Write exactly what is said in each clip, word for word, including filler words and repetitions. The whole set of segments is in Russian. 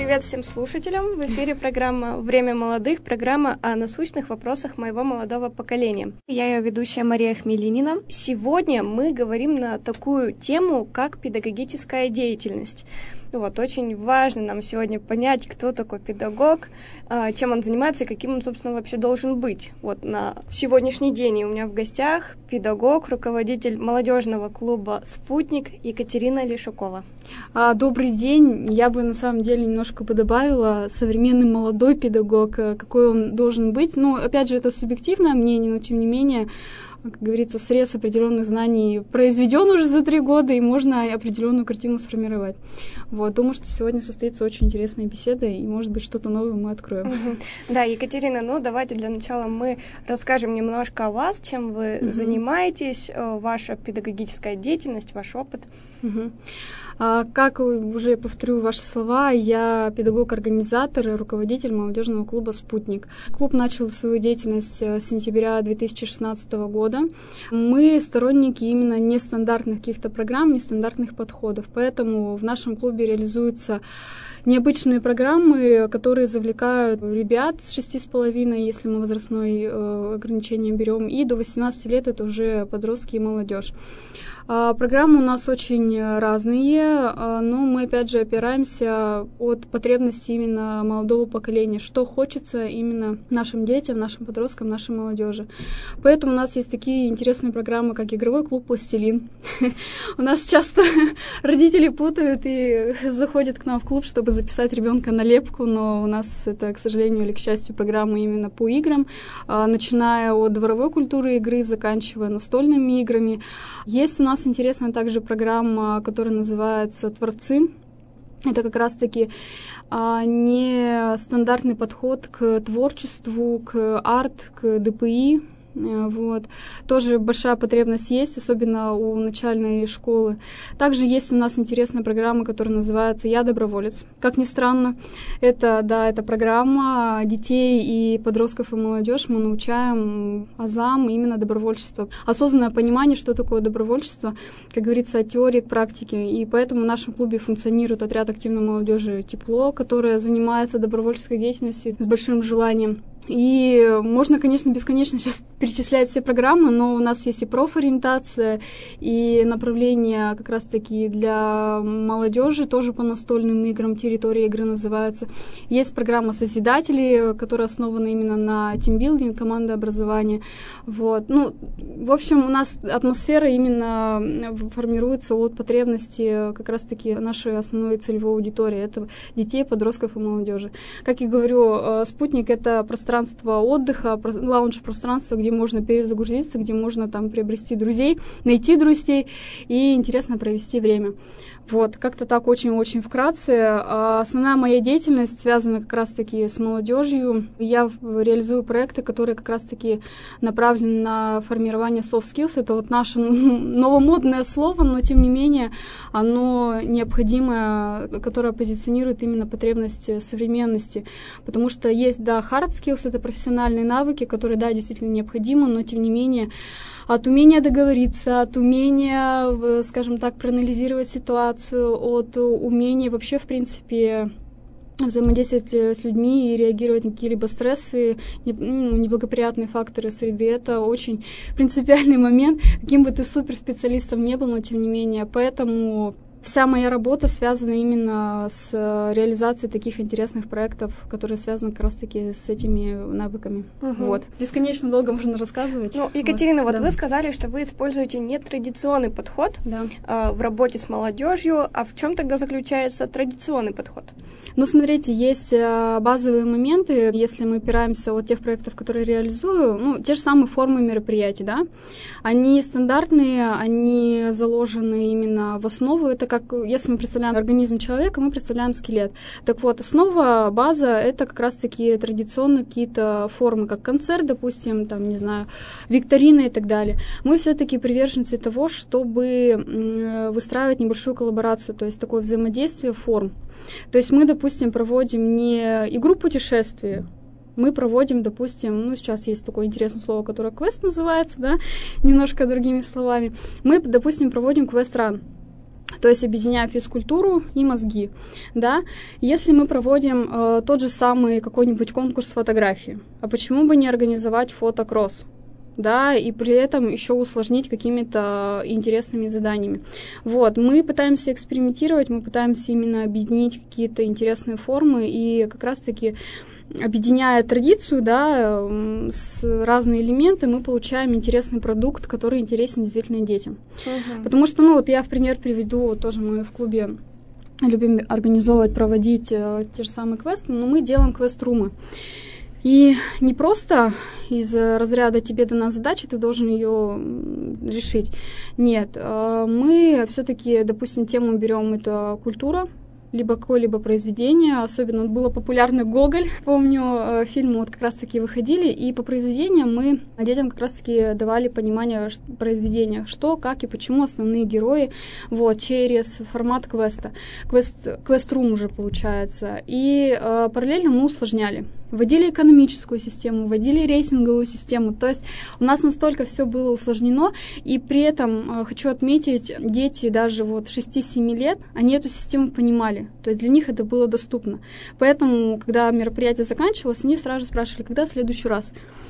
привет всем слушателям! В эфире программа «Время молодых», программа о насущных вопросах моего молодого поколения. Я ее ведущая Мария Хмелинина. Сегодня мы говорим на такую тему, как педагогическая деятельность. Вот, очень важно нам сегодня понять, кто такой педагог, чем он занимается и каким он, собственно, вообще должен быть. Вот на сегодняшний день у меня в гостях педагог, руководитель молодежного клуба «Спутник» Екатерина Лешукова. Добрый день. Я бы на самом деле немножко бы добавила современный молодой педагог, какой он должен быть. Ну, опять же, это субъективное мнение, но тем не менее, как говорится, срез определенных знаний произведен уже за три года, и можно определенную картину сформировать. Вот. Думаю, что сегодня состоится очень интересная беседа, и, может быть, что-то новое мы откроем. Uh-huh. Да, Екатерина, ну давайте для начала мы расскажем немножко о вас, чем вы uh-huh. занимаетесь, ваша педагогическая деятельность, ваш опыт. Uh-huh. А, как уже повторю ваши слова, я педагог-организатор и руководитель молодежного клуба «Спутник». Клуб начал свою деятельность с сентября две тысячи шестнадцатого года. Мы сторонники именно нестандартных каких-то программ, нестандартных подходов, поэтому в нашем клубе реализуются необычные программы, которые завлекают ребят с шести с половиной, если мы возрастное э, ограничение берем, и до восемнадцати лет это уже подростки и молодежь. А, программы у нас очень разные, а, но мы опять же опираемся от потребностей именно молодого поколения, что хочется именно нашим детям, нашим подросткам, нашей молодежи. Поэтому у нас есть такие интересные программы, как игровой клуб «Пластилин». У нас часто родители путают и заходят к нам в клуб, чтобы записать ребенка на лепку, но у нас это, к сожалению или к счастью, программы именно по играм, начиная от дворовой культуры игры, заканчивая настольными играми. Есть у нас интересная также программа, которая называется «Творцы». Это как раз-таки а, нестандартный подход к творчеству, к арт, к ДПИ. Вот. Тоже большая потребность есть, особенно у начальной школы. Также есть у нас интересная программа, которая называется «Я доброволец». Как ни странно, это, да, это программа детей и подростков и молодежь. Мы научаем азам именно добровольчество. Осознанное понимание, что такое добровольчество, как говорится, от теории к практике. И поэтому в нашем клубе функционирует отряд активной молодежи «Тепло», которая занимается добровольческой деятельностью с большим желанием. И можно, конечно, бесконечно сейчас перечислять все программы, но у нас есть и профориентация, и направления как раз-таки для молодежи, тоже по настольным играм, территория игры называется. Есть программа «Созидатели», которая основана именно на тимбилдинг, командообразование. Вот. Ну, в общем, у нас атмосфера именно формируется от потребностей как раз-таки нашей основной целевой аудитории. Это детей, подростков и молодежи. Как я говорю, «Спутник» — это пространство пространство отдыха, лаунж-пространство, где можно перезагрузиться, где можно там приобрести друзей, найти друзей и интересно провести время. Вот, как-то так очень-очень вкратце. А основная моя деятельность связана как раз-таки с молодежью. Я реализую проекты, которые как раз-таки направлены на формирование soft skills. Это вот наше новомодное слово, но тем не менее оно необходимое, которое позиционирует именно потребности современности. Потому что есть, да, hard skills, это профессиональные навыки, которые, да, действительно необходимы, но тем не менее от умения договориться, от умения, скажем так, проанализировать ситуацию, от умения вообще, в принципе, взаимодействовать с людьми и реагировать на какие-либо стрессы, неблагоприятные факторы среды. Это очень принципиальный момент. Каким бы ты суперспециалистом не был, но тем не менее. Поэтому вся моя работа связана именно с реализацией таких интересных проектов, которые связаны как раз-таки с этими навыками. Угу. Вот. Бесконечно долго можно рассказывать. Ну, Екатерина, вот, вот да. вы вы сказали, что вы используете нетрадиционный подход да. э, в работе с молодежью. А в чем тогда заключается традиционный подход? Ну, смотрите, есть базовые моменты, если мы опираемся от тех проектов, которые реализую, ну, те же самые формы мероприятий, да, они стандартные, они заложены именно в основу, это как, если мы представляем организм человека, мы представляем скелет. Так вот, основа, база, это как раз-таки традиционные какие-то формы, как концерт, допустим, там, не знаю, викторина и так далее. Мы все-таки приверженцы того, чтобы выстраивать небольшую коллаборацию, то есть такое взаимодействие форм. То есть мы, допустим, проводим не игру путешествия, мы проводим, допустим, ну, сейчас есть такое интересное слово, которое квест называется, да, немножко другими словами. Мы, допустим, проводим квест-ран. то есть объединяя физкультуру и мозги, да. Если мы проводим э, тот же самый какой-нибудь конкурс фотографии, а почему бы не организовать фотокросс? Да, и при этом еще усложнить какими-то интересными заданиями. Вот, мы пытаемся экспериментировать, мы пытаемся именно объединить какие-то интересные формы, и как раз-таки объединяя традицию, да, с разные элементы, мы получаем интересный продукт, который интересен действительно детям. Uh-huh. Потому что, ну, вот я в пример приведу, вот тоже мы в клубе любим организовывать, проводить э, те же самые квесты, но мы делаем квест-румы. И не просто из разряда «тебе дана задача, ты должен ее решить». Нет, мы все-таки, допустим, тему берем, это культура, либо какое-либо произведение, особенно вот было популярно Гоголь, помню, фильмы вот как раз-таки выходили, и по произведениям мы детям как раз-таки давали понимание произведения, что, как и почему основные герои, вот, через формат квеста, квест, квест-рум уже получается, и э, параллельно мы усложняли. Вводили экономическую систему, вводили рейтинговую систему. То есть у нас настолько все было усложнено, и при этом э, хочу отметить, дети даже вот шести-семи лет, они эту систему понимали. То есть для них это было доступно. Поэтому, когда мероприятие заканчивалось, они сразу спрашивали, когда в следующий раз.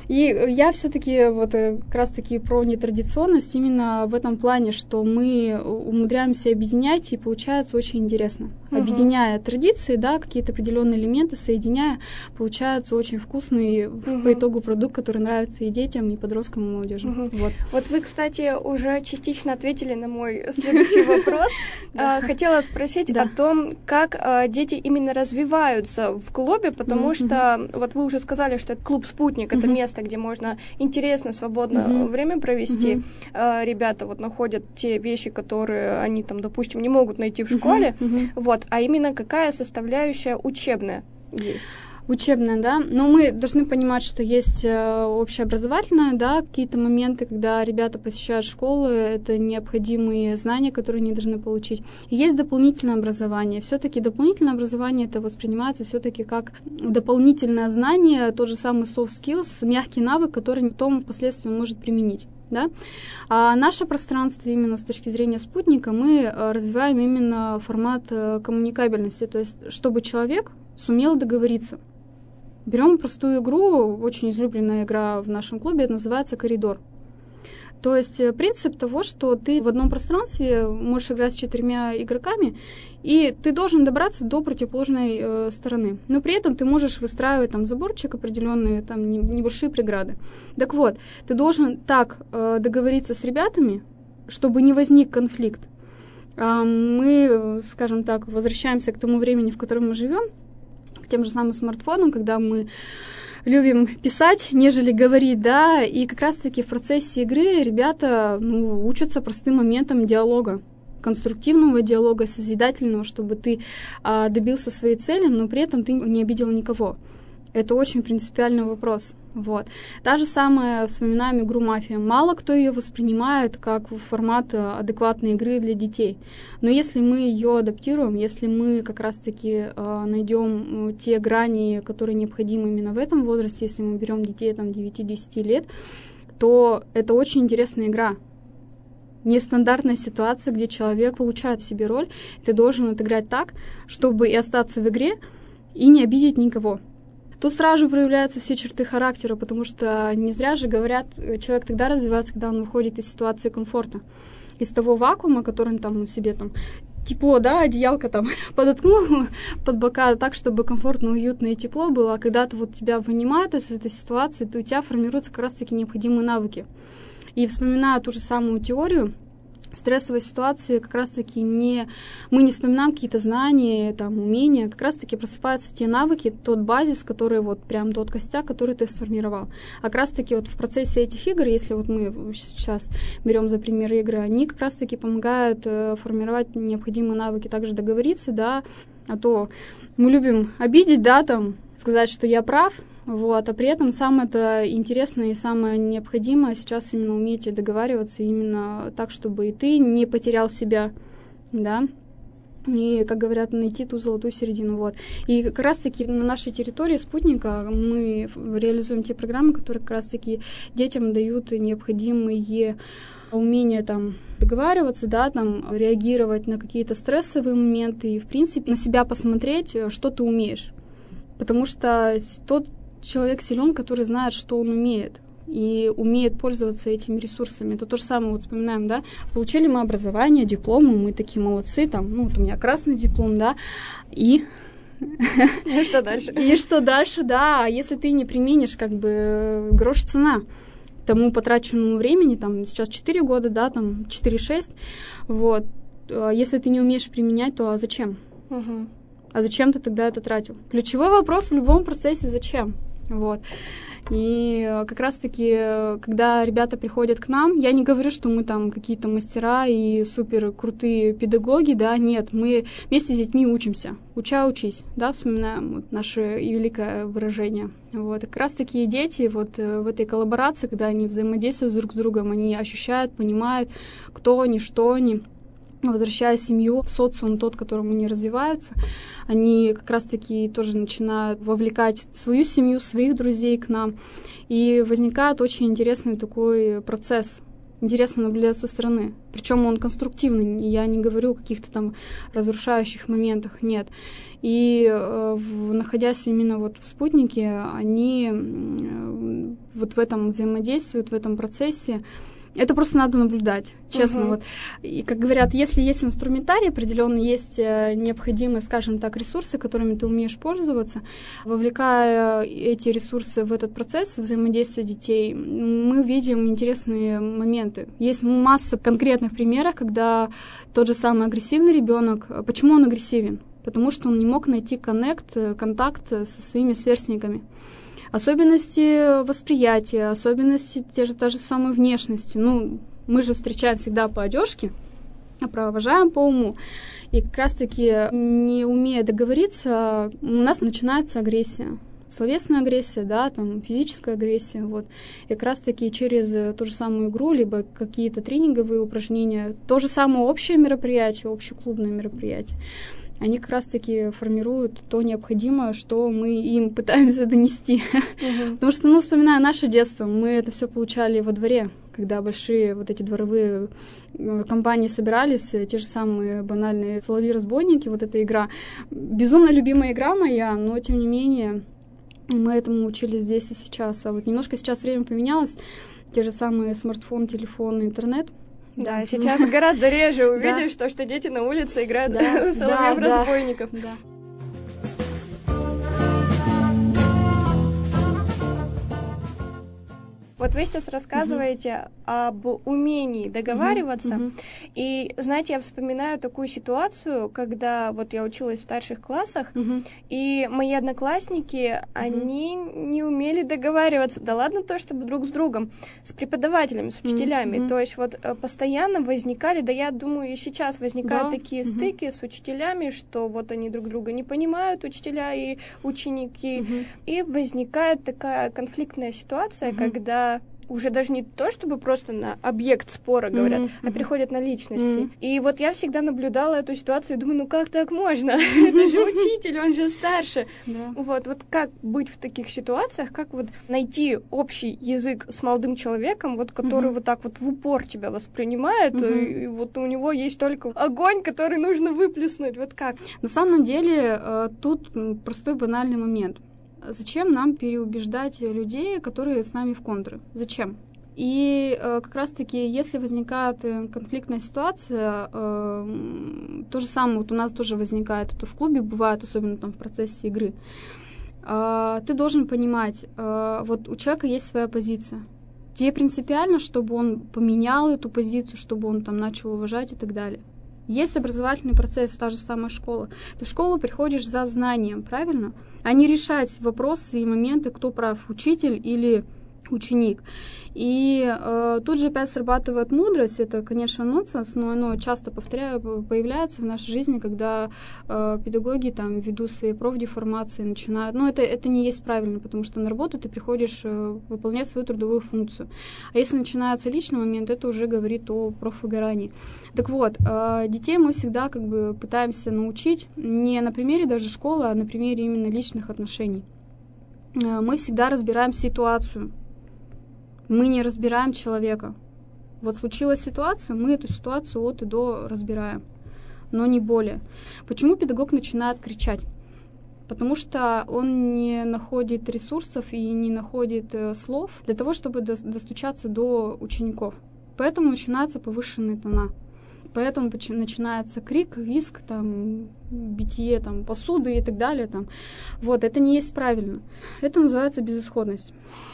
И я все-таки вот как раз-таки про нетрадиционность именно в этом плане, что мы умудряемся объединять, и получается очень интересно. Угу. Объединяя традиции, да, какие-то определенные элементы, соединяя, получается очень вкусный угу. по итогу продукт, который нравится и детям, и подросткам, и молодежи. Угу. Вот. Вот вы, кстати, уже частично ответили на мой следующий вопрос. Хотела спросить о том, как дети именно развиваются в клубе, потому что вот вы уже сказали, что клуб «Спутник» — это место, где можно интересно, свободно время провести. Ребята вот находят те вещи, которые они там, допустим, не могут найти в школе. Вот. А именно какая составляющая учебная есть? Учебная, да, но мы должны понимать, что есть э, общеобразовательное, да, какие-то моменты, когда ребята посещают школы, это необходимые знания, которые они должны получить. И есть дополнительное образование. Все-таки дополнительное образование это воспринимается все-таки как дополнительное знание, тот же самый soft skills, мягкий навык, который потом впоследствии он может применить. Да? А наше пространство именно с точки зрения спутника мы развиваем именно формат коммуникабельности, то есть чтобы человек сумел договориться. Берем простую игру, очень излюбленная игра в нашем клубе, это называется «Коридор». То есть принцип того, что ты в одном пространстве можешь играть с четырьмя игроками, и ты должен добраться до противоположной э, стороны. Но при этом ты можешь выстраивать там заборчик, определенные там не, небольшие преграды. Так вот, ты должен так э, договориться с ребятами, чтобы не возник конфликт. А мы, скажем так, возвращаемся к тому времени, в котором мы живем, к тем же самым смартфонам, когда мы любим писать, нежели говорить, да, и как раз-таки в процессе игры ребята ну, учатся простым моментам диалога, конструктивного диалога, созидательного, чтобы ты а, добился своей цели, но при этом ты не обидел никого. Это очень принципиальный вопрос. Вот. Та же самая, вспоминаем игру «Мафия». Мало кто ее воспринимает как формат адекватной игры для детей. Но если мы ее адаптируем, если мы как раз-таки э, найдем те грани, которые необходимы именно в этом возрасте, если мы берем детей там, девяти-десяти лет, то это очень интересная игра. Нестандартная ситуация, где человек получает в себе роль, ты должен отыграть так, чтобы и остаться в игре, и не обидеть никого. Тут сразу же проявляются все черты характера, потому что не зря же говорят, человек тогда развивается, когда он выходит из ситуации комфорта, из того вакуума, который он там ну, себе там тепло, да, одеялко там подоткнул под бока так, чтобы комфортно, уютно и тепло было, а когда ты вот тебя вынимают из этой ситуации, то у тебя формируются как раз-таки необходимые навыки. И вспоминая ту же самую теорию, стрессовой ситуации как раз-таки не, мы не вспоминаем какие-то знания, там, умения, как раз-таки просыпаются те навыки, тот базис, который вот прям тот костяк, который ты сформировал. А как раз-таки вот в процессе этих игр, если вот мы сейчас берем за пример игры, они как раз-таки помогают э, формировать необходимые навыки, также договориться, да, а то мы любим обидеть, да, там, сказать, что я прав, вот, а при этом самое это интересное и самое необходимое сейчас именно уметь договариваться именно так, чтобы и ты не потерял себя, да, и, как говорят, найти ту золотую середину, вот. И как раз-таки на нашей территории спутника мы реализуем те программы, которые как раз-таки детям дают необходимые умение там договариваться, да, там, реагировать на какие-то стрессовые моменты и, в принципе, на себя посмотреть, что ты умеешь. Потому что тот человек силен, который знает, что он умеет, и умеет пользоваться этими ресурсами. Это то же самое, вот вспоминаем, да, получили мы образование, дипломы, мы такие молодцы, там, ну, вот у меня красный диплом, да, и... И что дальше? И что дальше, да, если ты не применишь, как бы, грош цена тому потраченному времени, там, сейчас четыре года, да, там, четыре-шесть, вот, если ты не умеешь применять, то а зачем? Угу. А зачем ты тогда это тратил? Ключевой вопрос в любом процессе — зачем? Вот. И как раз-таки, когда ребята приходят к нам, я не говорю, что мы там какие-то мастера и супер крутые педагоги, да, нет, мы вместе с детьми учимся. Уча, учись, да, вспоминаем вот наше великое выражение. Вот. И как раз-таки дети вот в этой коллаборации, когда они взаимодействуют друг с другом, они ощущают, понимают, кто они, что они. Возвращая семью в социум, тот, в котором они развиваются, они как раз-таки тоже начинают вовлекать свою семью, своих друзей к нам. И возникает очень интересный такой процесс. Интересно наблюдать со стороны. Причем он конструктивный. Я не говорю о каких-то там разрушающих моментах. Нет. И э, в, находясь именно вот в спутнике, они э, вот в этом взаимодействуют, в этом процессе. Это просто надо наблюдать, честно. Uh-huh. Вот. И, как говорят, если есть инструментарий определенный, есть необходимые, скажем так, ресурсы, которыми ты умеешь пользоваться, вовлекая эти ресурсы в этот процесс взаимодействия детей, мы видим интересные моменты. Есть масса конкретных примеров, когда тот же самый агрессивный ребенок, почему он агрессивен? Потому что он не мог найти коннект, контакт со своими сверстниками. Особенности восприятия, особенности те же, та же самой внешности. Ну, мы же встречаем всегда по одежке, а провожаем по уму. И как раз-таки, не умея договориться, у нас начинается агрессия. Словесная агрессия, да, там, физическая агрессия. Вот. И как раз-таки через ту же самую игру, либо какие-то тренинговые упражнения, то же самое общее мероприятие, общеклубное мероприятие, они как раз-таки формируют то необходимое, что мы им пытаемся донести. Uh-huh. Потому что, ну, вспоминая наше детство, мы это все получали во дворе, когда большие вот эти дворовые компании собирались, те же самые банальные соловьи-разбойники, вот эта игра. Безумно любимая игра моя, но, тем не менее, мы этому учились здесь и сейчас. А вот немножко сейчас время поменялось, те же самые смартфон, телефон, интернет. Да, да, сейчас гораздо реже увидишь то, что дети на улице играют в соловьев-разбойников. Да. Вот вы сейчас рассказываете uh-huh. об умении договариваться, uh-huh. и, знаете, я вспоминаю такую ситуацию, когда вот я училась в старших классах, uh-huh. и мои одноклассники, uh-huh. они не умели договариваться, да ладно то, чтобы друг с другом, с преподавателями, с учителями, uh-huh. то есть вот постоянно возникали, да я думаю, и сейчас возникают uh-huh. такие uh-huh. стыки с учителями, что вот они друг друга не понимают, учителя и ученики, uh-huh. и возникает такая конфликтная ситуация, uh-huh. когда уже даже не то, чтобы просто на объект спора говорят, mm-hmm. а приходят на личности. Mm-hmm. И вот я всегда наблюдала эту ситуацию и думаю, ну как так можно? Это же учитель, он же старше. Вот, вот как быть в таких ситуациях, как вот найти общий язык с молодым человеком, вот который вот так вот в упор тебя воспринимает, и вот у него есть только огонь, который нужно выплеснуть. Вот как? На самом деле тут простой банальный момент. Зачем нам переубеждать людей, которые с нами в контры? Зачем? И э, как раз-таки, если возникает конфликтная ситуация, э, то же самое вот у нас тоже возникает, это в клубе бывает, особенно там в процессе игры, э, ты должен понимать, э, вот у человека есть своя позиция. Тебе принципиально, чтобы он поменял эту позицию, чтобы он там начал уважать и так далее. Есть образовательный процесс, та же самая школа. Ты в школу приходишь за знанием, правильно? А не решать вопросы и моменты, кто прав, учитель или ученик. И э, тут же опять срабатывает мудрость, это, конечно, нонсенс, но оно часто, повторяю, появляется в нашей жизни, когда э, педагоги там ввиду своей профдеформации начинают, ну это, это не есть правильно, потому что на работу ты приходишь э, выполнять свою трудовую функцию. А если начинается личный момент, это уже говорит о профвыгорании. Так вот, э, детей мы всегда как бы пытаемся научить не на примере даже школы, а на примере именно личных отношений. Э, мы всегда разбираем ситуацию. Мы не разбираем человека. Вот случилась ситуация, мы эту ситуацию от и до разбираем, но не более. Почему педагог начинает кричать? Потому что он не находит ресурсов и не находит э, слов для того, чтобы до, достучаться до учеников. Поэтому начинаются повышенные тона. Поэтому начинается крик, визг, там, битье там, посуды и так далее. Там. Вот, это не есть правильно. Это называется безысходность.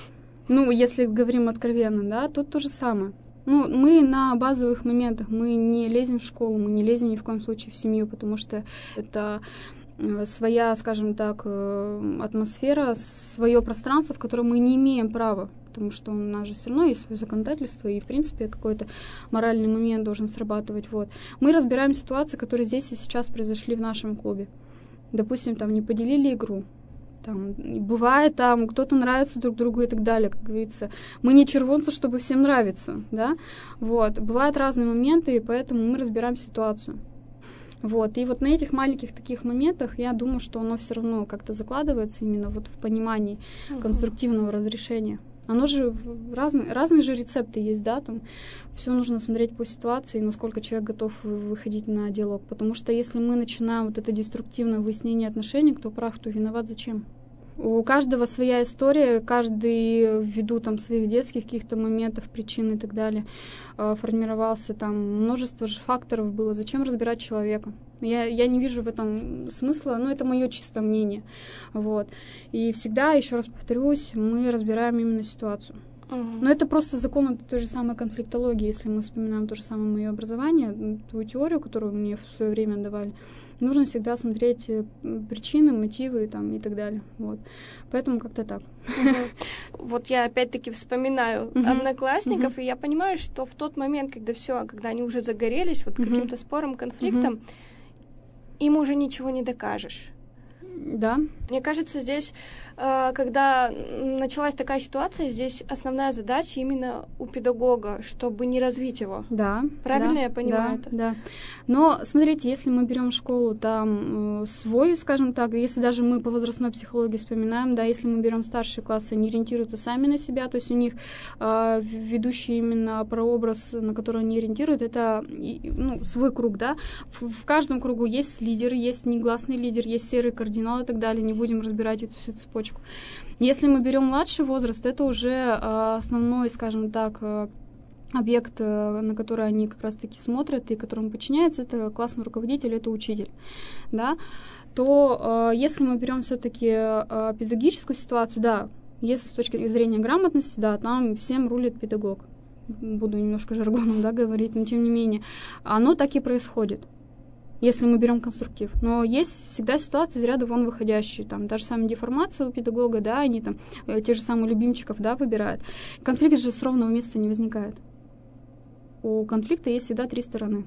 Ну, если говорим откровенно, да, тут то же самое. Ну, мы на базовых моментах, мы не лезем в школу, мы не лезем ни в коем случае в семью, потому что это своя, скажем так, атмосфера, свое пространство, в котором мы не имеем права, потому что у нас же все равно есть свое законодательство, и, в принципе, какой-то моральный момент должен срабатывать. Вот. Мы разбираем ситуации, которые здесь и сейчас произошли в нашем клубе. Допустим, там не поделили игру. Там, бывает, там кто-то нравится друг другу и так далее, как говорится. Мы не червонцы, чтобы всем нравиться, да? Вот. Бывают разные моменты, и поэтому мы разбираем ситуацию. Вот. И вот на этих маленьких таких моментах я думаю, что оно все равно как-то закладывается именно вот в понимании uh-huh. конструктивного разрешения. Оно же разные, разные же рецепты есть, да, там все нужно смотреть по ситуации, насколько человек готов выходить на диалог. Потому что если мы начинаем вот это деструктивное выяснение отношений, кто прав, кто виноват, зачем? У каждого своя история, каждый ввиду там своих детских каких-то моментов, причин и так далее формировался, там множество же факторов было. Зачем разбирать человека? Я, я не вижу в этом смысла, но это мое чистое мнение. Вот. И всегда, еще раз повторюсь, мы разбираем именно ситуацию. Uh-huh. Но это просто закон той же самой конфликтологии, если мы вспоминаем то же самое мое образование, ту теорию, которую мне в свое время давали. Нужно всегда смотреть причины, мотивы там, и так далее. Вот. Поэтому как-то так. Uh-huh. Вот я опять-таки вспоминаю uh-huh. одноклассников, uh-huh. и я понимаю, что в тот момент, когда все, когда они уже загорелись вот uh-huh. каким-то спором, конфликтом, uh-huh. им уже ничего не докажешь. Да. Мне кажется, здесь, когда началась такая ситуация, здесь основная задача именно у педагога, чтобы не развить его. Да. Правильно да, я понимаю да, это? Да. Но смотрите, если мы берем школу, там свой, скажем так, если даже мы по возрастной психологии вспоминаем, да, если мы берем старшие классы, они ориентируются сами на себя, то есть у них э, ведущий именно прообраз, на который они ориентируют, это ну, свой круг, да. В, в каждом кругу есть лидер, есть негласный лидер, есть серый кардинал и так далее. Не будем разбирать эту всю цепочку. Если мы берем младший возраст, это уже э, основной, скажем так, э, объект, э, на который они как раз-таки смотрят и которому подчиняется, это классный руководитель, это учитель, да, то э, если мы берем все-таки э, педагогическую ситуацию, да, если с точки зрения грамотности, да, там всем рулит педагог. Буду немножко жаргоном, да, говорить, но тем не менее, оно так и происходит, если мы берем конструктив. Но есть всегда ситуации из ряда вон выходящие. Там даже самая деформация у педагога, да, они там э, те же самые любимчиков, да, выбирают. Конфликт же с ровного места не возникает. У конфликта есть всегда три стороны.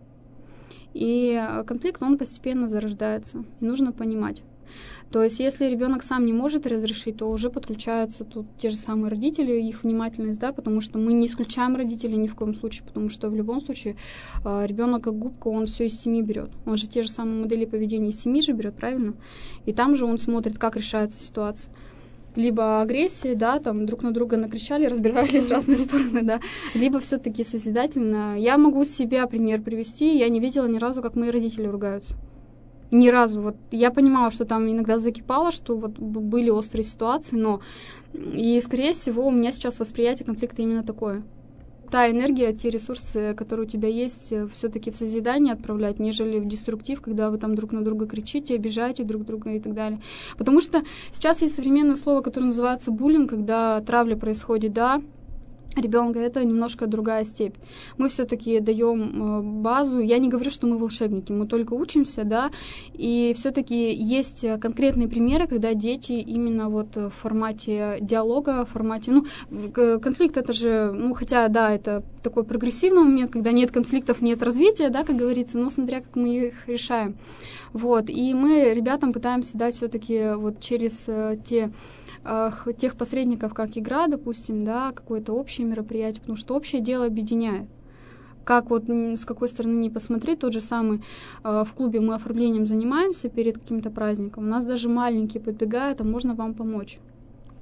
И конфликт, он постепенно зарождается. И нужно понимать. То есть, если ребенок сам не может разрешить, то уже подключаются тут те же самые родители, их внимательность, да, потому что мы не исключаем родителей ни в коем случае, потому что в любом случае э, ребенок как губка, он все из семьи берет. Он же те же самые модели поведения из семьи же берет, правильно? И там же он смотрит, как решается ситуация. Либо агрессия, да, там друг на друга накричали, разбирались в разные стороны, да, либо все-таки созидательно. Я могу себя пример привести, я не видела ни разу, как мои родители ругаются. Ни разу. Вот я понимала, что там иногда закипало, что вот были острые ситуации, но и, скорее всего, у меня сейчас восприятие конфликта именно такое. Та энергия, те ресурсы, которые у тебя есть, все-таки в созидание отправлять, нежели в деструктив, когда вы там друг на друга кричите, обижаете друг друга и так далее. Потому что сейчас есть современное слово, которое называется буллинг, когда травля происходит, да, ребенка, это немножко другая степь. Мы все-таки даем базу. Я не говорю, что мы волшебники, мы только учимся, да, и все-таки есть конкретные примеры, когда дети именно вот в формате диалога, в формате, ну, конфликт это же, ну, хотя, да, это такой прогрессивный момент, когда нет конфликтов, нет развития, да, как говорится, но смотря как мы их решаем. Вот, и мы ребятам пытаемся дать все-таки вот через те тех посредников, как игра, допустим, да, какое-то общее мероприятие, потому что общее дело объединяет. Как вот с какой стороны не посмотреть, тот же самый э, в клубе мы оформлением занимаемся перед каким-то праздником, у нас даже маленькие подбегают, а можно вам помочь.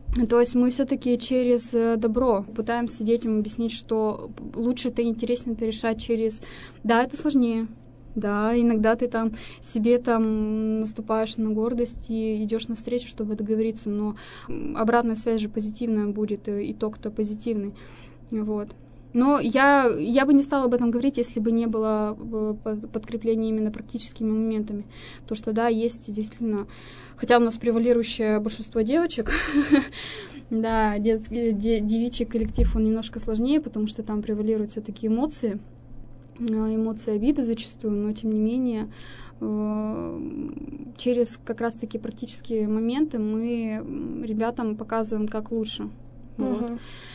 То есть мы все-таки через добро пытаемся детям объяснить, что лучше это интереснее это решать через... Да, это сложнее. Да, иногда ты там себе там наступаешь на гордость и идешь навстречу, чтобы договориться, но обратная связь же позитивная будет, итог-то позитивный. Вот. Но я, я бы не стала об этом говорить, если бы не было подкрепления именно практическими моментами. Потому что, да, есть действительно... Хотя у нас превалирующее большинство девочек, да, девичий коллектив, он немножко сложнее, потому что там превалируют все-таки эмоции, эмоции обиды зачастую, но тем не менее через как раз-таки практические моменты мы ребятам показываем, как лучше. Вот.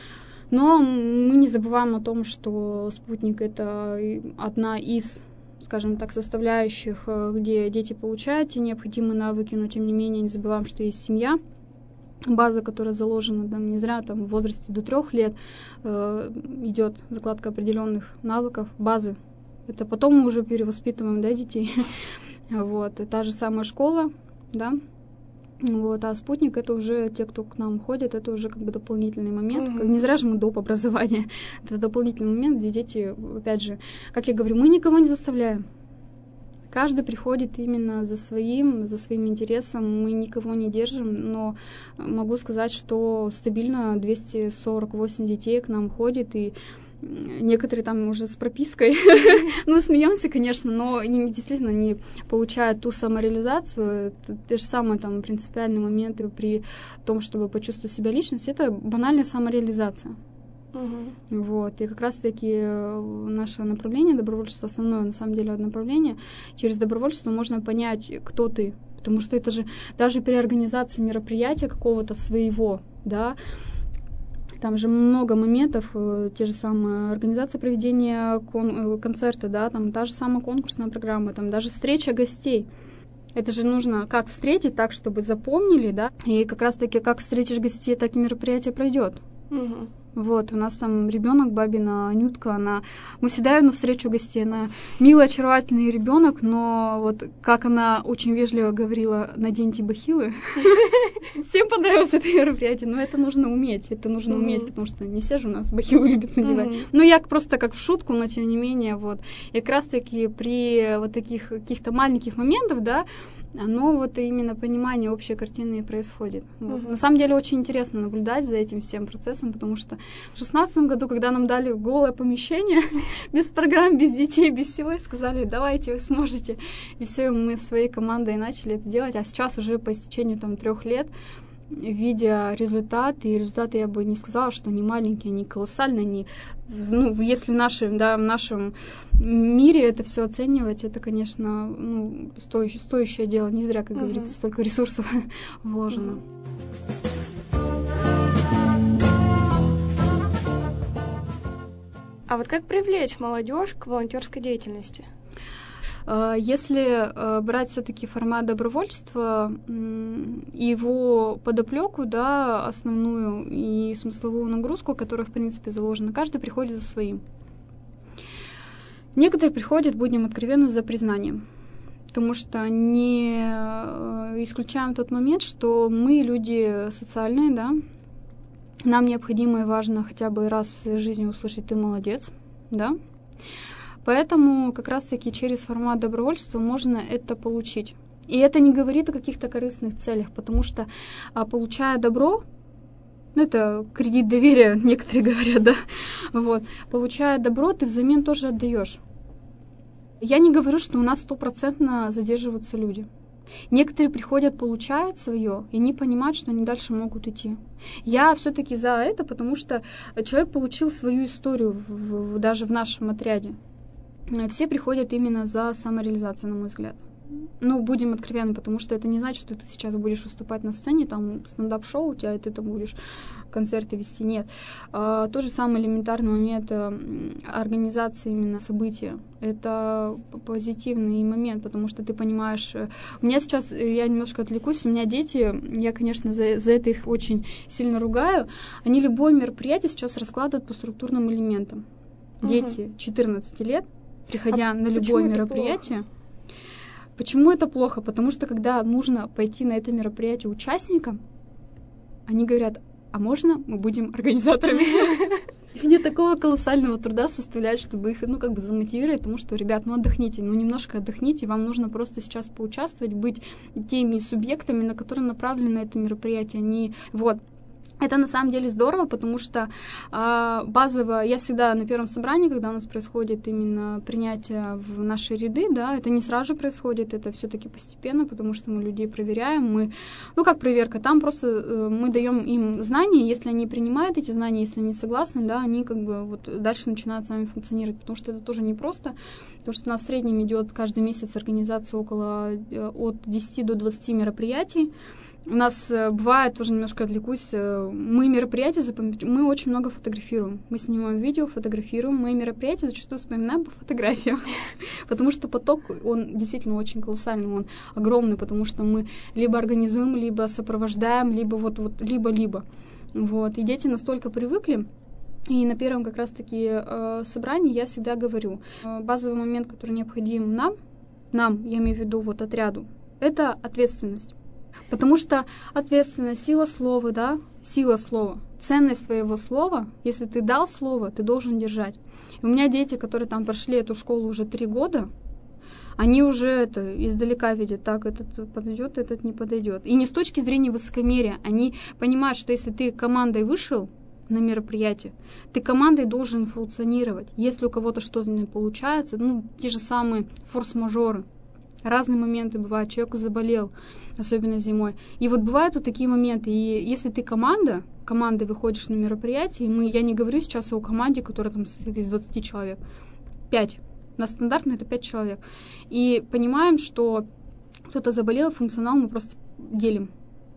Но мы не забываем о том, что спутник — это одна из, скажем так, составляющих, где дети получают те необходимые навыки, но тем не менее не забываем, что есть семья, база, которая заложена там, не зря там, в возрасте до трех лет э, идет закладка определенных навыков, базы. Это потом мы уже перевоспитываем, да, детей. Вот. И та же самая школа, да. Вот, а спутник — это уже те, кто к нам ходит, это уже как бы дополнительный момент. Mm-hmm. Как, не зря же мы доп. Образование. Это дополнительный момент, где дети, опять же, как я говорю, мы никого не заставляем. Каждый приходит именно за своим, за своим интересом, мы никого не держим, но могу сказать, что стабильно двести сорок восемь детей к нам ходит, и некоторые там уже с пропиской, ну, смеемся, конечно, но они действительно не получают ту самореализацию. Те же самые там принципиальные моменты при том, чтобы почувствовать себя личностью, это банальная самореализация. Uh-huh. Вот. И как раз-таки наше направление добровольчество, основное на самом деле направление, через добровольчество можно понять, кто ты. Потому что это же даже при организации мероприятия какого-то своего, да, там же много моментов, те же самые организация проведения кон- концерта, да, там та же самая конкурсная программа, там даже встреча гостей. Это же нужно как встретить, так, чтобы запомнили, да, и как раз-таки как встретишь гостей, так и мероприятие пройдет. Угу. Вот, у нас там ребенок, бабина Анютка, она... Мы всегда ее навстречу гостей, она милый, очаровательный ребенок, но вот как она очень вежливо говорила: наденьте бахилы. Всем понравилось это мероприятие, но это нужно уметь, это нужно уметь, потому что не все же у нас бахилы любят надевать. Ну, я просто как в шутку, но тем не менее, вот. И как раз-таки при вот таких каких-то маленьких моментах, да, оно вот именно понимание общей картины и происходит. Вот. Uh-huh. На самом деле очень интересно наблюдать за этим всем процессом, потому что в шестнадцатом году, когда нам дали голое помещение, без программ, без детей, без всего, сказали: давайте, вы сможете. И все, мы своей командой начали это делать. А сейчас уже по истечению там трех лет, видя результаты, и результаты я бы не сказала, что они маленькие, они колоссальные, они, ну, если в нашем, да, в нашем мире это все оценивать, это, конечно, ну, стоящее, стоящее дело, не зря, как uh-huh. говорится, столько ресурсов вложено. А вот как привлечь молодежь к волонтерской деятельности? Если брать все-таки формат добровольчества, его подоплеку, да, основную и смысловую нагрузку, которая, в принципе, заложена, каждый приходит за своим. Некоторые приходят, будем откровенны, за признанием, потому что не исключаем тот момент, что мы люди социальные, да, нам необходимо и важно хотя бы раз в своей жизни услышать: ты молодец, да. Поэтому как раз-таки через формат добровольчества можно это получить. И это не говорит о каких-то корыстных целях, потому что, а, получая добро, ну это кредит доверия, некоторые говорят, да, вот, получая добро, ты взамен тоже отдаешь. Я не говорю, что у нас стопроцентно задерживаются люди. Некоторые приходят, получают свое, и они понимают, что они дальше могут идти. Я все-таки за это, потому что человек получил свою историю в, в, даже в нашем отряде. Все приходят именно за самореализацией, на мой взгляд. Ну, будем откровенны, потому что это не значит, что ты сейчас будешь выступать на сцене, там стендап-шоу у тебя, и ты там будешь концерты вести. Нет. А, тот же самый элементарный момент организации именно события. Это позитивный момент, потому что ты понимаешь... У меня сейчас, я немножко отвлекусь, у меня дети, я, конечно, за, за это их очень сильно ругаю, они любое мероприятие сейчас раскладывают по структурным элементам. Угу. Дети четырнадцати лет, приходя а на любое мероприятие. Почему это плохо? Потому что когда нужно пойти на это мероприятие участникам, они говорят: а можно мы будем организаторами? Мне такого колоссального труда составлять, чтобы их, ну, как бы замотивировать, потому что, ребят, ну, отдохните, ну, немножко отдохните, вам нужно просто сейчас поучаствовать, быть теми субъектами, на которые направлено это мероприятие. Они, вот. Это на самом деле здорово, потому что э, базово, я всегда на первом собрании, когда у нас происходит именно принятие в наши ряды, да, это не сразу же происходит, это все-таки постепенно, потому что мы людей проверяем, мы, ну как проверка, там просто э, мы даем им знания, если они принимают эти знания, если они согласны, да, они как бы вот дальше начинают с вами функционировать, потому что это тоже непросто, потому что у нас в среднем идет каждый месяц организация около э, от десяти до двадцати мероприятий. У нас э, бывает, тоже немножко отвлекусь, э, мы мероприятия запоминаем, мы очень много фотографируем. Мы снимаем видео, фотографируем, мы мероприятия зачастую вспоминаем по фотографиям. Потому что поток, он действительно очень колоссальный, он огромный, потому что мы либо организуем, либо сопровождаем, либо вот, вот либо-либо. Вот. И дети настолько привыкли. И на первом как раз-таки э, собрании я всегда говорю, э, базовый момент, который необходим нам, нам, я имею в виду вот отряду, это ответственность. Потому что ответственность, сила слова, да, сила слова, ценность своего слова, если ты дал слово, ты должен держать. И у меня дети, которые там прошли эту школу уже три года, они уже это издалека видят, так, этот подойдет, этот не подойдет. И не с точки зрения высокомерия, они понимают, что если ты командой вышел на мероприятие, ты командой должен функционировать. Если у кого-то что-то не получается, ну, те же самые форс-мажоры, разные моменты бывают, человек заболел, особенно зимой. И вот бывают вот такие моменты. И если ты команда, командой выходишь на мероприятие, мы, я не говорю сейчас о команде, которая там состоит из двадцати человек, пять. У нас стандартно это пять человек. И понимаем, что кто-то заболел, функционал мы просто делим.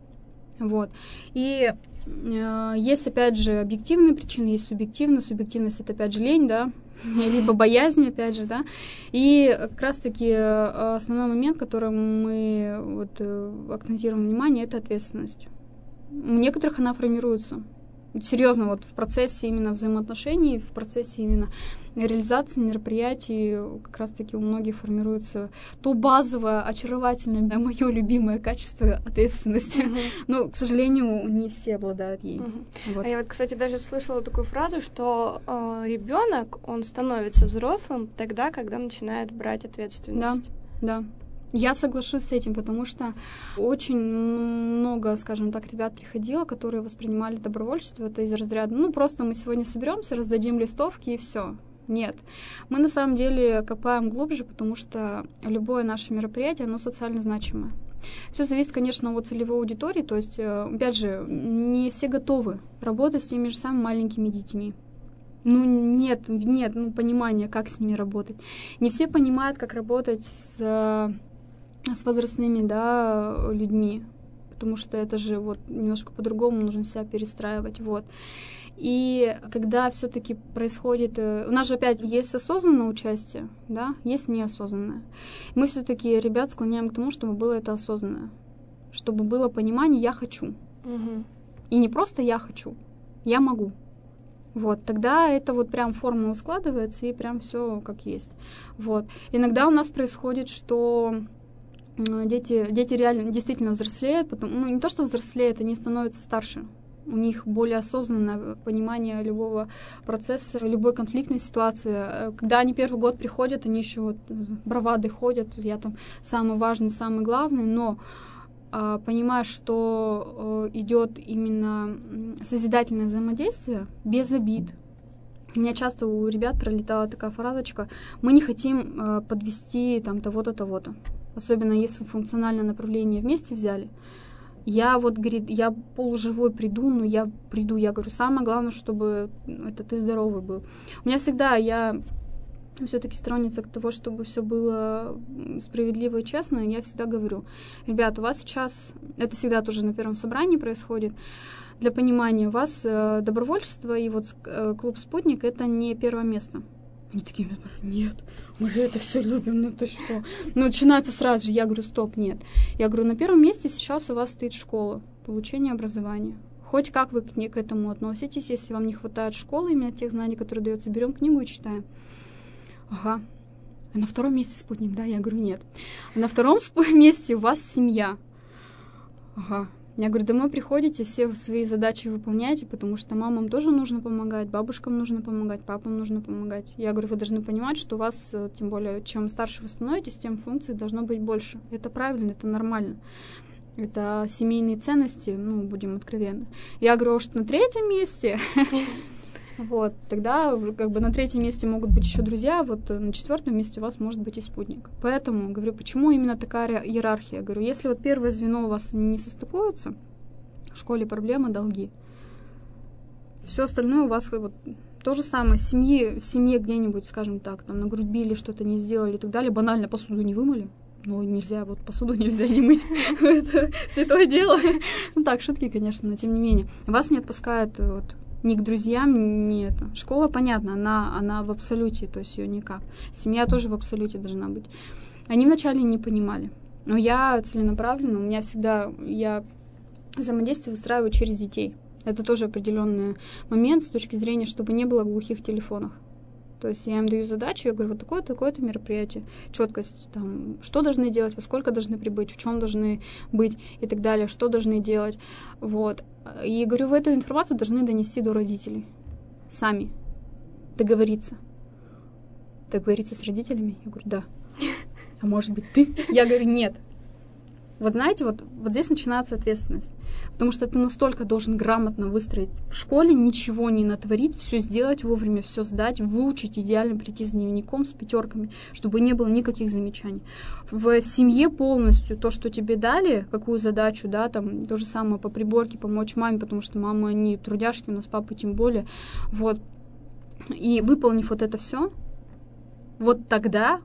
Вот. И э, есть, опять же, объективные причины, есть субъективные. Субъективность — это, опять же, лень, да, либо боязнь, опять же, да. И как раз-таки основной момент, который мы вот акцентируем внимание, это ответственность. У некоторых она формируется. Серьезно, вот в процессе именно взаимоотношений, в процессе именно реализации мероприятий как раз-таки у многих формируется то базовое, очаровательное, да, мое любимое качество ответственности. Uh-huh. Но, к сожалению, не все обладают ей. Uh-huh. Вот. А я вот, кстати, даже слышала такую фразу, что э, ребенок, он становится взрослым тогда, когда начинает брать ответственность. Да, да. Я соглашусь с этим, потому что очень много, скажем так, ребят приходило, которые воспринимали добровольчество это из разряда, ну, просто мы сегодня соберемся, раздадим листовки и все. Нет. Мы на самом деле копаем глубже, потому что любое наше мероприятие, оно социально значимое. Все зависит, конечно, от целевой аудитории, то есть, опять же, не все готовы работать с теми же самыми маленькими детьми. Ну, нет, нет, ну, понимания, как с ними работать. Не все понимают, как работать с... с возрастными, да, людьми, потому что это же вот немножко по-другому нужно себя перестраивать, вот. И когда все-таки происходит... У нас же опять есть осознанное участие, да, есть неосознанное. Мы все-таки ребят склоняем к тому, чтобы было это осознанное, чтобы было понимание «я хочу». Угу. И не просто «я хочу», «я могу». Вот, тогда это вот прям формула складывается, и прям все как есть. Вот. Иногда у нас происходит, что дети, дети реально действительно взрослеют, потом, ну, не то, что взрослеют, они становятся старше. У них более осознанное понимание любого процесса, любой конфликтной ситуации. Когда они первый год приходят, они еще вот бравады ходят, я там самый важный, самый главный, но а, понимая, что а, идет именно созидательное взаимодействие без обид. У меня часто у ребят пролетала такая фразочка: мы не хотим а, подвести там того-то, того-то. Особенно если функциональное направление вместе взяли. Я вот, говорит, я полуживой приду, но я приду, я говорю, самое главное, чтобы это ты здоровый был. У меня всегда, я все-таки сторонница того, чтобы все было справедливо и честно, я всегда говорю, ребят, у вас сейчас, это всегда тоже на первом собрании происходит, для понимания, у вас добровольчество и вот клуб «Спутник» — это не первое место. Они такие, нет, мы же это все любим, ну ты что? Ну, начинается сразу же, я говорю, стоп, нет. Я говорю, на первом месте сейчас у вас стоит школа, получение образования. Хоть как вы к, к этому относитесь, если вам не хватает школы, именно тех знаний, которые даются, берем книгу и читаем. Ага. А на втором месте спутник, да? Я говорю, нет. А на втором месте у вас семья. Ага. Я говорю, домой приходите, все свои задачи выполняете, потому что мамам тоже нужно помогать, бабушкам нужно помогать, папам нужно помогать. Я говорю, вы должны понимать, что у вас, тем более, чем старше вы становитесь, тем функций должно быть больше. Это правильно, это нормально. Это семейные ценности, ну, будем откровенны. Я говорю, что на третьем месте... Вот, тогда как бы на третьем месте могут быть еще друзья, вот на четвертом месте у вас может быть и спутник. Поэтому, говорю, почему именно такая иерархия? Говорю, если вот первое звено у вас не состыкуется, в школе проблема долги. Все остальное у вас вот то же самое. Семьи, в семье где-нибудь, скажем так, там нагрубили, что-то не сделали и так далее, банально посуду не вымыли. Ну, нельзя, вот посуду нельзя не мыть. Это святое дело. Ну так, шутки, конечно, но тем не менее. Вас не отпускают вот ни к друзьям, ни это. Школа, понятно, она, она в абсолюте, то есть ее никак. Семья тоже в абсолюте должна быть. Они вначале не понимали. Но я целенаправленно, у меня всегда, я взаимодействие выстраиваю через детей. Это тоже определенный момент с точки зрения, чтобы не было глухих телефонов. То есть я им даю задачу, я говорю, вот такое-то, такое-то мероприятие, четкость, там, что должны делать, во сколько должны прибыть, в чем должны быть и так далее, что должны делать, вот. И говорю, вы эту информацию должны донести до родителей, сами, договориться. Договориться с родителями? Я говорю, да. А может быть, ты? Я говорю, нет. Вот знаете, вот, вот здесь начинается ответственность. Потому что ты настолько должен грамотно выстроить в школе, ничего не натворить, все сделать вовремя, все сдать, выучить, идеально прийти с дневником, с пятерками, чтобы не было никаких замечаний. В семье полностью то, что тебе дали, какую задачу, да, там, то же самое по приборке, помочь маме, потому что мамы, они трудяшки, у нас папы тем более, вот. И выполнив вот это все, вот тогда...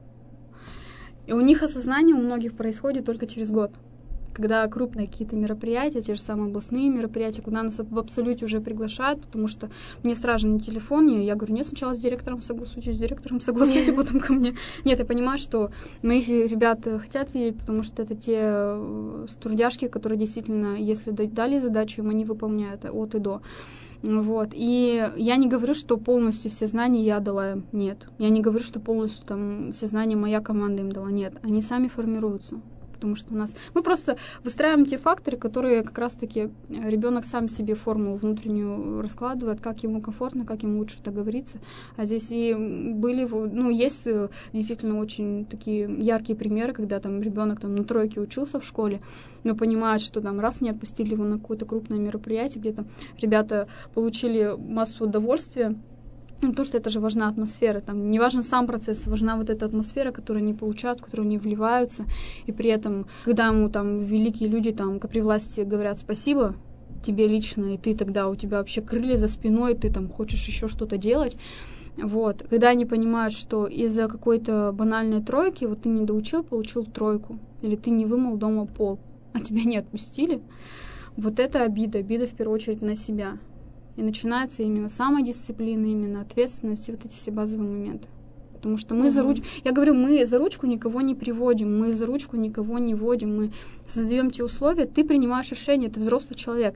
И у них осознание у многих происходит только через год. Когда крупные какие-то мероприятия, те же самые областные мероприятия, куда нас в абсолюте уже приглашают, потому что мне сразу на телефоне, я говорю, нет, сначала с директором согласуйтесь, с директором согласуйтесь, потом ко мне. Нет, я понимаю, что моих ребят хотят видеть, потому что это те трудяшки, которые действительно, если дали задачу, им они выполняют от и до. Вот. И я не говорю, что полностью все знания я дала им. Нет. Я не говорю, что полностью там все знания моя команда им дала. Нет. Они сами формируются. Потому что у нас... Мы просто выстраиваем те факторы, которые как раз-таки ребенок сам себе формулу внутреннюю раскладывает, как ему комфортно, как ему лучше договориться. А здесь и были... Ну, есть действительно очень такие яркие примеры, когда там ребенок там на тройке учился в школе, но понимает, что там раз не отпустили его на какое-то крупное мероприятие, где-то ребята получили массу удовольствия, потому что это же важна атмосфера, там не важен сам процесс, важна вот эта атмосфера, которую они получают, в которую они вливаются, и при этом, когда ему там великие люди там при власти говорят спасибо тебе лично, и ты тогда, у тебя вообще крылья за спиной, ты там хочешь еще что-то делать, вот, когда они понимают, что из-за какой-то банальной тройки, вот ты не доучил, получил тройку, или ты не вымыл дома пол, а тебя не отпустили, вот это обида, обида в первую очередь на себя. И начинается именно самодисциплина, именно ответственность и вот эти все базовые моменты. Потому что мы mm-hmm. за ручку... Я говорю, мы за ручку никого не приводим, мы за ручку никого не вводим, мы создаем те условия, ты принимаешь решение, ты взрослый человек.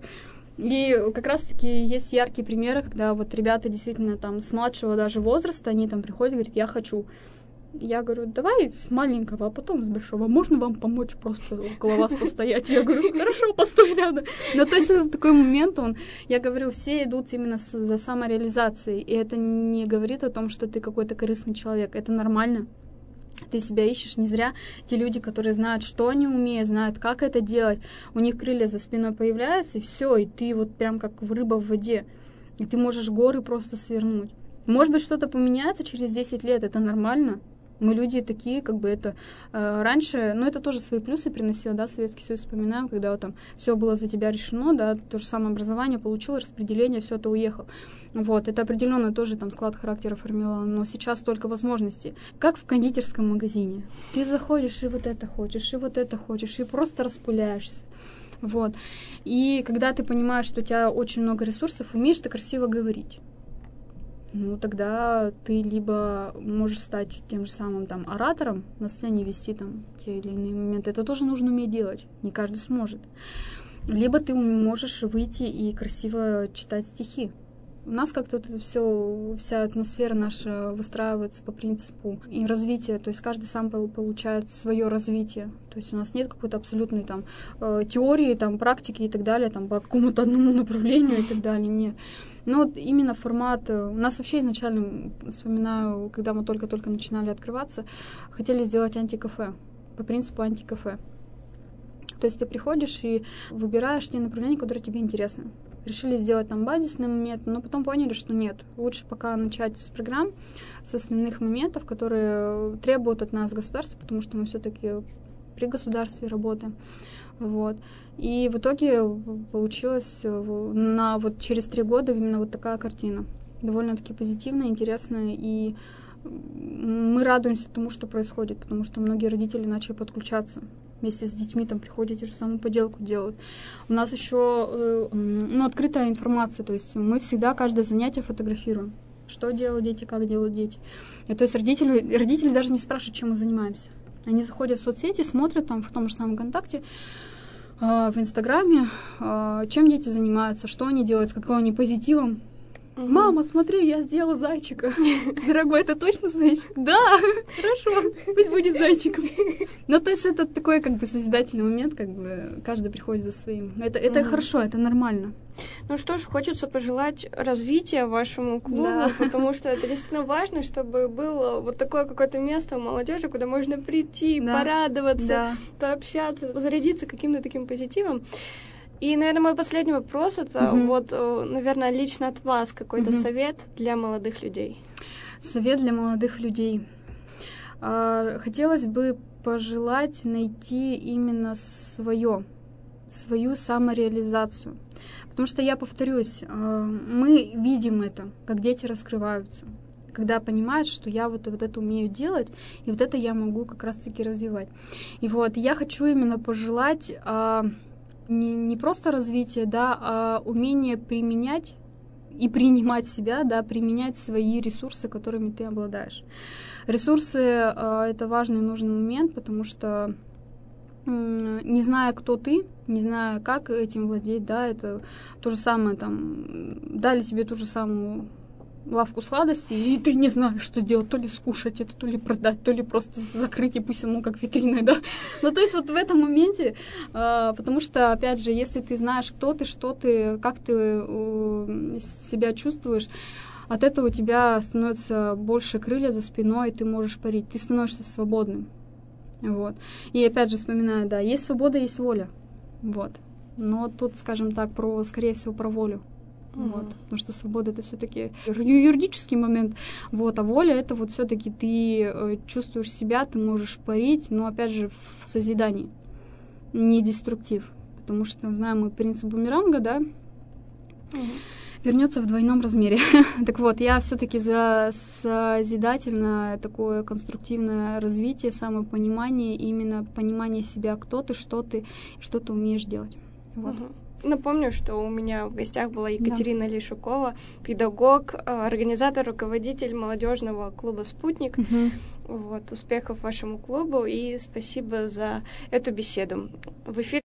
И как раз-таки есть яркие примеры, когда вот ребята действительно там с младшего даже возраста, они там приходят и говорят, я хочу. Я говорю, давай с маленького, а потом с большого. Можно вам помочь просто около вас постоять? Я говорю, хорошо, постой рядом. Ну, то есть это такой момент, он, я говорю, все идут именно с, за самореализацией. И это не говорит о том, что ты какой-то корыстный человек. Это нормально. Ты себя ищешь. Не зря те люди, которые знают, что они умеют, знают, как это делать, у них крылья за спиной появляются, и все, и ты вот прям как рыба в воде. И ты можешь горы просто свернуть. Может быть, что-то поменяется через десять лет, это нормально. Мы люди такие, как бы это э, раньше, ну это тоже свои плюсы приносило, да, Советский Союз вспоминаем, когда вот там все было за тебя решено, да, то же самое образование получил, распределение, все, ты уехал. Вот, это определенно тоже там склад характера формировало, но сейчас столько возможностей. Как в кондитерском магазине. Ты заходишь и вот это хочешь, и вот это хочешь, и просто распыляешься. Вот. И когда ты понимаешь, что у тебя очень много ресурсов, умеешь ты красиво говорить. Ну, тогда ты либо можешь стать тем же самым там оратором, на сцене вести там те или иные моменты. Это тоже нужно уметь делать. Не каждый сможет. Либо ты можешь выйти и красиво читать стихи. У нас как-то тут все, вся атмосфера наша выстраивается по принципу и развития, то есть каждый сам получает свое развитие. То есть у нас нет какой-то абсолютной там теории, там, практики и так далее, там, по какому-то одному направлению и так далее, нет. Но вот именно формат... У нас вообще изначально, вспоминаю, когда мы только-только начинали открываться, хотели сделать антикафе, по принципу антикафе. То есть ты приходишь и выбираешь те направления, которые тебе интересны. Решили сделать там базисный момент, но потом поняли, что нет. Лучше пока начать с программ, с основных моментов, которые требуют от нас государства, потому что мы все-таки при государстве работаем. Вот. И в итоге получилось на, вот через три года именно вот такая картина. Довольно-таки позитивная, интересная, и мы радуемся тому, что происходит, потому что многие родители начали подключаться. Вместе с детьми там приходят, те же самую поделку делают. У нас еще э, ну, открытая информация, то есть мы всегда каждое занятие фотографируем. Что делают дети, как делают дети. И, то есть родители, родители даже не спрашивают, чем мы занимаемся. Они заходят в соцсети, смотрят там в том же самом ВКонтакте, э, в Инстаграме, э, чем дети занимаются, что они делают, с каким они позитивом. Угу. Мама, смотри, я сделала зайчика. Дорогой, это точно зайчик? Да, хорошо, пусть будет зайчиком. Ну, то есть это такой как бы созидательный момент, как бы каждый приходит за своим. Это, это угу. хорошо, это нормально. Ну что ж, хочется пожелать развития вашему клубу, да. потому что это действительно важно, чтобы было вот такое какое-то место у молодежи, куда можно прийти, да. порадоваться, да. пообщаться, зарядиться каким-то таким позитивом. И, наверное, мой последний вопрос, это uh-huh. вот, наверное, лично от вас какой-то uh-huh. совет для молодых людей. Совет для молодых людей. Хотелось бы пожелать найти именно свое, свою самореализацию. Потому что, я повторюсь, мы видим это, как дети раскрываются, когда понимают, что я вот, вот это умею делать, и вот это я могу как раз-таки развивать. И вот я хочу именно пожелать... Не, не просто развитие, да, а умение применять и принимать себя, да, применять свои ресурсы, которыми ты обладаешь. Ресурсы э, — это важный и нужный момент, потому что э, не зная, кто ты, не зная, как этим владеть, да, это то же самое, там, дали тебе ту же самую лавку сладостей, и ты не знаешь, что делать, то ли скушать это, то ли продать, то ли просто закрыть, и пусть оно как витриной, да. Ну, то есть вот в этом моменте, э, потому что, опять же, если ты знаешь, кто ты, что ты, как ты э, себя чувствуешь, от этого у тебя становится больше крылья за спиной, и ты можешь парить, ты становишься свободным. Вот. И опять же вспоминаю, да, есть свобода, есть воля. Вот. Но тут, скажем так, про, скорее всего, про волю. Mm-hmm. Вот, потому что свобода — это все-таки юридический момент, вот, а воля — это вот все-таки ты э, чувствуешь себя, ты можешь парить, но опять же в созидании, не деструктив, потому что знаем мы принцип бумеранга, да, mm-hmm. вернется в двойном размере. Так вот, я все-таки за созидательное такое конструктивное развитие, самопонимание, именно понимание себя, кто ты, что ты, что ты умеешь делать. Вот. Mm-hmm. Напомню, что у меня в гостях была Екатерина да. Лишукова, педагог, организатор, руководитель молодежного клуба «Спутник». Угу. Вот, успехов вашему клубу и спасибо за эту беседу. В эфире